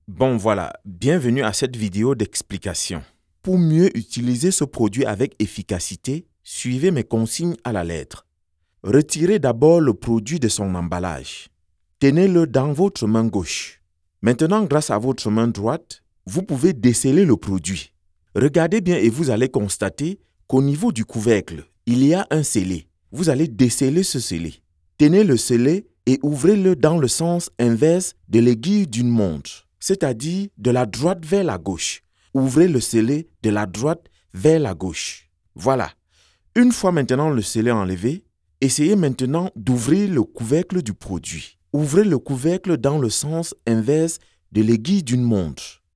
Bon voilà, bienvenue à cette vidéo d'explication. Pour mieux utiliser ce produit avec efficacité, suivez mes consignes à la lettre. Retirez d'abord le produit de son emballage. Tenez-le dans votre main gauche. Maintenant, grâce à votre main droite, vous pouvez déceler le produit. Regardez bien et vous allez constater qu'au niveau du couvercle, il y a un scellé. Vous allez déceler ce scellé. Tenez le scellé et ouvrez-le dans le sens inverse de l'aiguille d'une montre, c'est-à-dire de la droite vers la gauche. Ouvrez le scellé de la droite vers la gauche. Voilà. Une fois maintenant le scellé enlevé, essayez maintenant d'ouvrir le couvercle du produit. Ouvrez le couvercle dans le sens inverse de l'aiguille d'une montre.